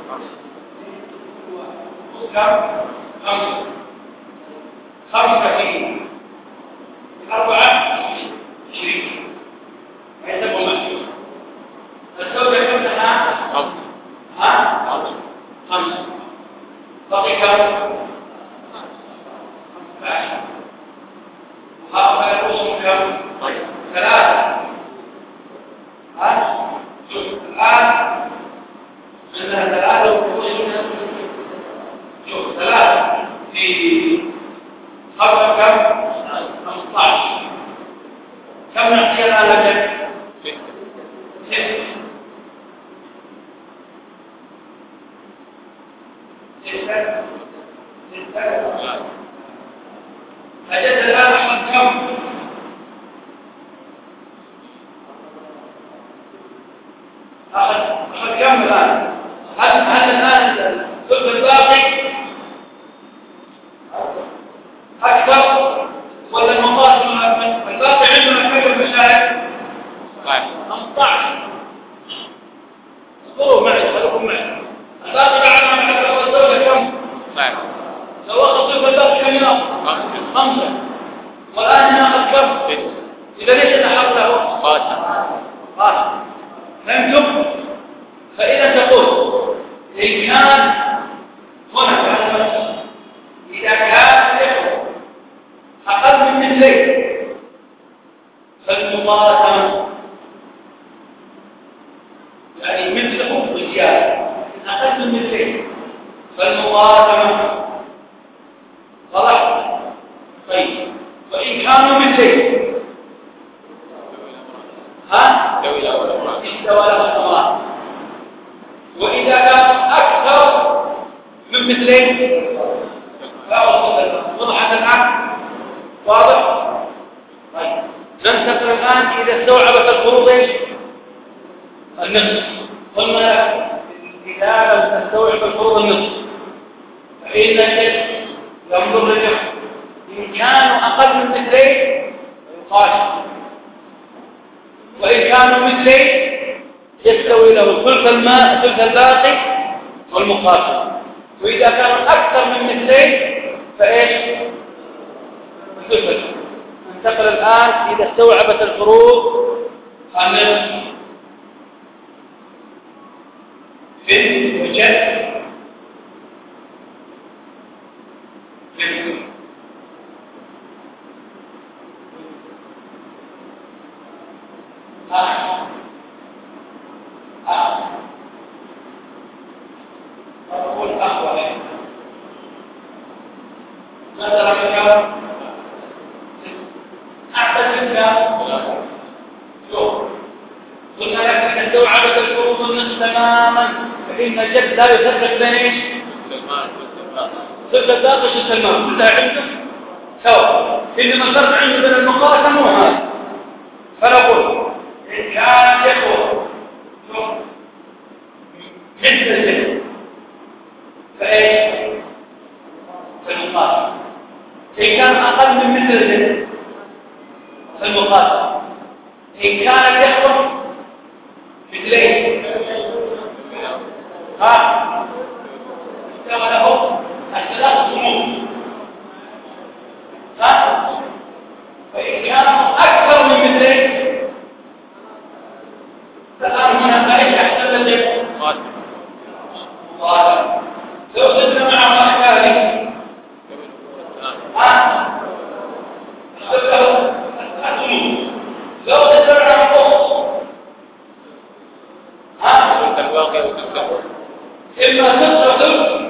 كم؟ خمسة. خمسة في أربعة عشرين يحسبوا مشهور. الزوجة كم لها؟ ها؟ خمسة. بقي كم؟ خمسة. هؤلاء رؤوس كم؟ ثلاثة. ها؟ شوف الآن عندنا ثلاثة ورؤوس. شوف ثلاثة أخذ أخذ كم الآن؟ هل هل الآن الثلث الباقي أكثر ولا المقاسم الباقي عندنا كم المشاهد؟ خمسة عشر. اصبروا معي خليكم معي. الباقي بعد ما حكى الزوجة كم؟ لو أخذ ثلث الباقي كم يناقص؟ خمسة. والآن هنا كم؟ إذا ليش نحط له؟ قاسم. قاسم. فهمتم؟ فإذا تقول إن كان هنا إذا كان أقل من مثلين فالمقاسمة يعني مثله وزيادة أقل من مثلين فالمقاسمة صلاح. طيب وإن كانوا مثلين ها؟ استوى له الأمران. وإذا كان أكثر من مثلين وضحت الآن؟ واضح؟ طيب ننتقل الآن إذا استوعبت الفروض ايش؟ النصف. قلنا إذا لم تستوعب الفروض النصف فإن الشيء ينظر للجمع. إن كانوا أقل من مثلين فيقاسم، وإن كانوا مثلين يستوي له ثلث الماء ثلث الباقي والمقاسم. وإذا كانوا أكثر من مثلين فإيش؟ الثلث. ننتقل الآن إذا استوعبت الفروض النصف في وجد آه. آه. أقول أخوة مثلا كم أحسن من كم شوف قلنا لك أن استوعبت الفروض النصف تماما فإن الجد لا يفرق بين ايش؟ ثلث الباقي وثلث الماء كلها عنده سواء. إنما الفرق عنده بين المقاسم وهذا. فنقول إن كان يكون مثل الزيت فإيش؟ فالمقاسم. إن كان أقل من مثل الزيت فالمقاسم. إن كان يكون مثلين ها استوى له الثلاث صمود ها. فإن كانوا أكثر من مثلين فالآن هنا فإيش أحسن الزيت؟ مقاسم. لو زدنا مع أحكامه ها له الصمود. لو زدنا مع القص ها الواقع والتكبر إما تصل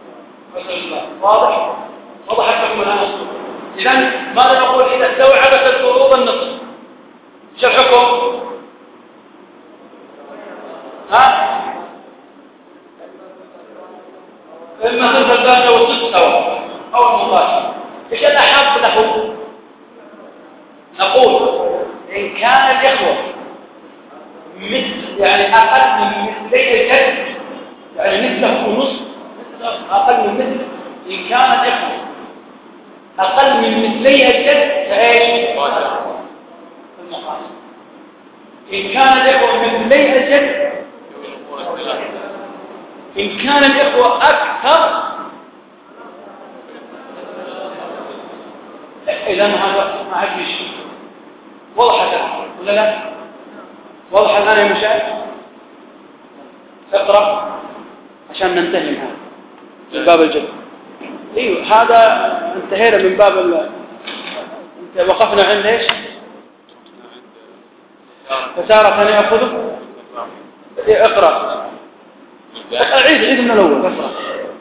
واضح؟ وضح الحكم الآن الصورة. إذن ماذا نقول إذا استوعبت الفروض النصف؟ شو الحكم؟ ها؟ إما ثلث الباقي والثلث سواء أو المقاسم. إيش الأحب له؟ نقول إن كان الإخوة مثل يعني أقل من مثلي الجد يعني مثله ونصف أقل من مثل. إن كان الإخوة أقل من مثلي الجد فإيش؟ المقاسم. إن كان الإخوة مثلي الجد إن كان الإخوة أكثر إذا هذا ما عاد شيء. وضحت ولا لا؟ واضح الآن يا مشاهد؟ اقرأ عشان ننتهي من هذا من باب الجد. ايوه هذا انتهينا من باب ال... انت وقفنا عند ايش؟ فسارة يأخذه إيه اقرأ عيد عيد من الأول اقرأ.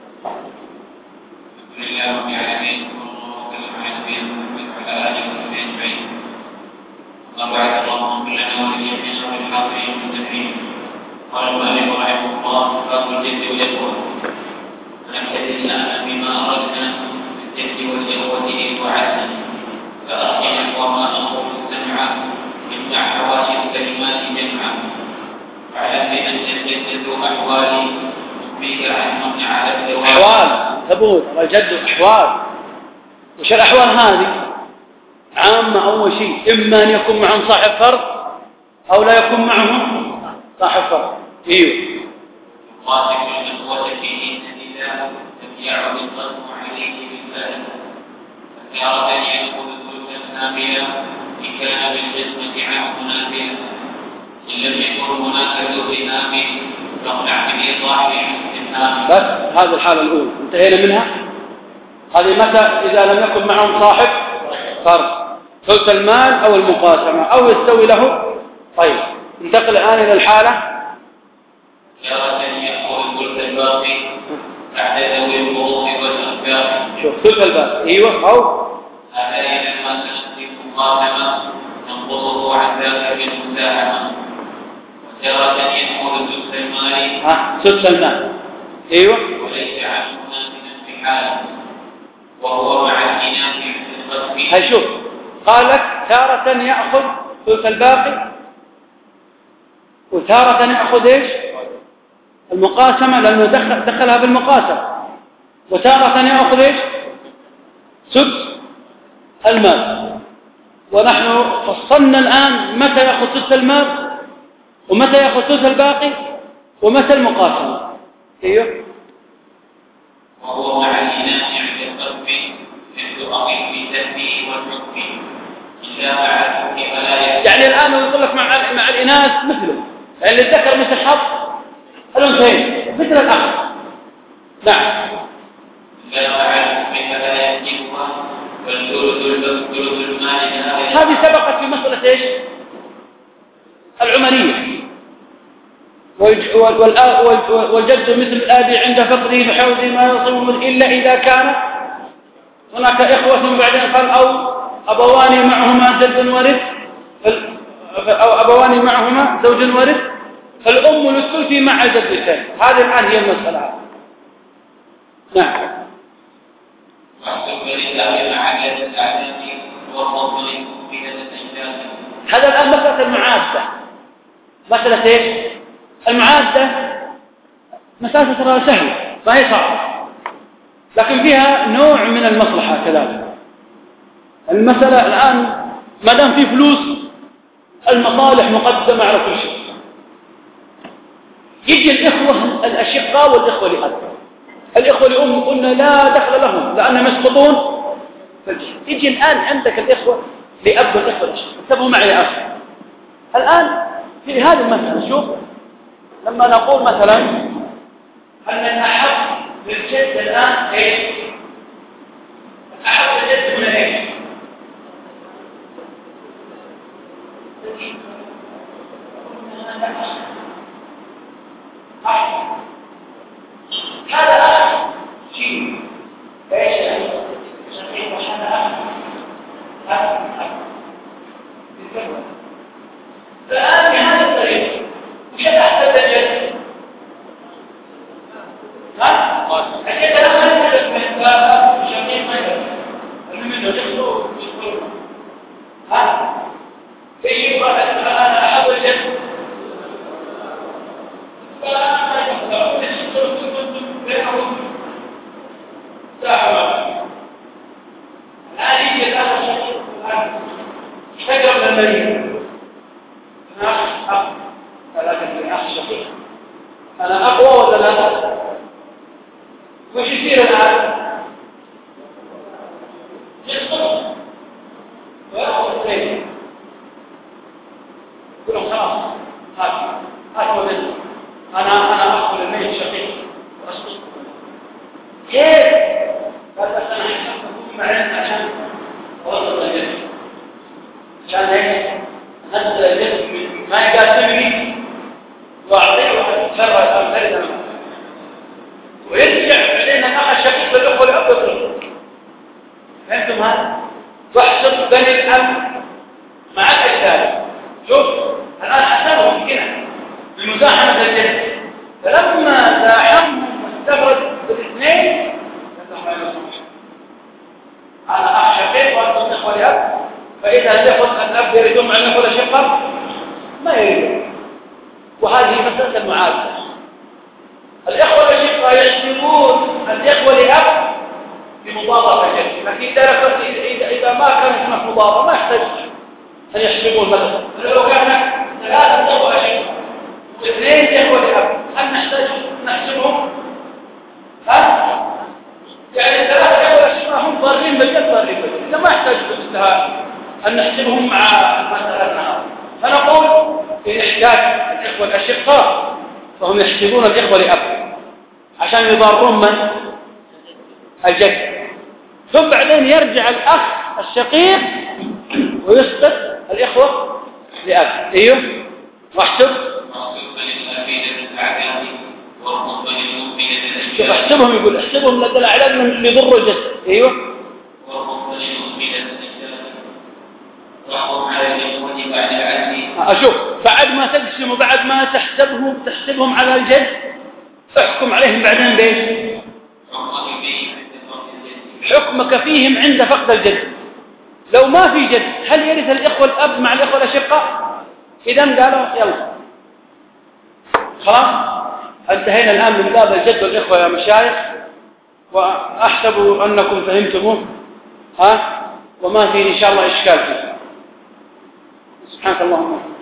بسم الله الرحمن الرحيم وصلى الله على نبينا محمد وعلى آله وصحبه أجمعين. وبعد اللهم صل على ولينا والحاضرين والمستمعين. قال المؤلف رحمه الله باب الجد والإخوة. ونحتدثنا بما أردنا بالجد والإخوة وعدنا فأصلح وما أقول السمع يمنع حواشي الكلمات جمعا. واعلم بأن ثبوت الجد أحوال. وش الأحوال هذه؟ عامة أول شيء، إما أن يكون معهم صاحب فرض أو لا يكون معهم صاحب فرض. إيوه. قاتل الإخوة في دين الله لم يعد الظلم عليه بالبال، فتارة يأخذ ثلثا نافلة إن كان بالجسمة عنه نافلة، إن لم يكن هناك ثلث نافل فاقنع بالإيضاح بالاستثناء. بس هذه الحالة الأولى انتهينا منها. هذه متى؟ إذا لم يكن معهم صاحب فرض، ثلث المال أو المقاسمة أو يستوي له. طيب انتقل الآن إلى الحالة تارة يأخذ ثلث الباقي بعد ذوي الفروض والأخبار. شوف ثلث الباقي. أيوه. أو هذا إذا ما كانت المقاسمة تنقضه عن ذاك بالمساهمة. وتارة يأخذ ثلث المال ها ثلث المال. أيوه. وليس عنه نافلا في حاله، وهو مع الإناث في القسم. هاي شوف قال لك تارة يأخذ ثلث الباقي وتارة يأخذ إيش؟ المقاسمة، لأنه دخل دخلها بالمقاسمة. وتارة يأخذ إيش؟ سدس المال. ونحن فصلنا الآن متى يأخذ سدس المال ومتى يأخذ سدس الباقي ومتى المقاسمة. أيوه. وهو مع الإناث عند القسم مثل أخ في تهبيه والحكم إلا مع الحكم فلا. يعني الآن يقول لك مع مع الإناث مثله، يعني الذكر مثل حظ الأنثيين مثل الأخ. نعم. إلا مع الحكم فلا يجبها، والثلث المال هذه سبقت في مسألة إيش؟ العمرية. والجد مثل الآبي عند فقده بحوض ما يصيبه إلا إذا كان هناك إخوة. بعدين قال أو أبوان معهما جد ورث، أو أبوان معهما زوج ورث، فالأم للثلث مع جدتين. هذه الآن هي المسألة. نعم. هذا الآن مسألة المعادة. مسألة إيش؟ المعادة مسألة ترى سهلة ما هي صعبة، لكن فيها نوع من المصلحة كذلك. المسألة الآن ما دام في فلوس المصالح مقدمة على كل شيء. يجي الإخوة الأشقاء والإخوة لأب. الإخوة لأم قلنا لا دخل لهم لأنهم يسقطون. يجي الآن عندك الإخوة لأب والإخوة الأشقاء. انتبهوا معي يا أخي. الآن في هذه المسألة شوف، لما نقول مثلا أن الأحب للجد الآن إيش؟ الأحب للجد من إيش؟ هذا أخ شيء إيش يعني؟ شقيق وهذا أخ هذا أخ الآن بهذا الطريق وش أحسن الجد؟ ها؟ الجد لا ما يحدث من بابا وشقيق ما يحدث منه يخلو يخلو ها؟ ايش يبغى أنا أحب الجد؟ الآن يجي الآن شقيق الآن اشتقر من المريض. أنا أخ أخ ثلاثة أخ شقيق. أنا أقوى ولا لا؟ وش يصير الآن؟ يسقط ويأخذ اثنين. يقولون خلاص هات هات ولد. أنا أنا أخذ الميت شقيق وأسقط. كيف؟ قال بس أنا أحسن معنا عشان أوصل الجسم. عشان إيش؟ نزل الجسم ما يقاسمني وأعطيه وأتسرع أمثلة ويرجع علينا أخ شقيق بالأخوة الأب. فهمتم هذا؟ واحسب بني الأب مع الأجداد. شوف الآن حسبهم كده بمزاحمة الجسم، فلما زاحمهم واستغرق بالاثنين أنا أخ شقيق وأنتم إخوة لأب، فإذا الإخوة الأب يريدون أن يأخذ شقا ما يريدون. وهذه مسألة المعادلة. الإخوة الأشقاء يحسبون الإخوة لأب بمضاربة الجد، لكن إذا إذا إذا ما كان هناك مضاربة ما يحتاج أن يحسبون مثلا. لو كان ثلاثة إخوة أشقاء واثنين إخوة لأب، هل نحتاج نحسبهم؟ ها؟ يعني ثلاثة إخوة أشقاء هم ضارين بالجد ضارين بالجد، إذا ما يحتاج أن نحسبهم مع مثلا هذا. فنقول إن احتاج الإخوة الأشقاء فهم يحسبون الإخوة لأب عشان يضارون من؟ الجد. ثم بعدين يرجع الأخ الشقيق ويسقط الإخوة لأب. أيوه واحسب شوف احسبهم، يقول احسبهم لدى الأعداد من اللي يضروا الجد. أيوه أشوف بعد ما تقسم وبعد ما تحسبهم تحسبهم على الجد احكم عليهم بعدين بإيش؟ حكمك فيهم عند فقد الجد. لو ما في جد هل يرث الإخوة الأب مع الإخوة الأشقاء؟ إذا قالوا يلا خلاص انتهينا الآن من باب الجد والإخوة يا مشايخ، وأحسب أنكم فهمتموه ها وما في إن شاء الله إشكال فيه. سبحانك اللهم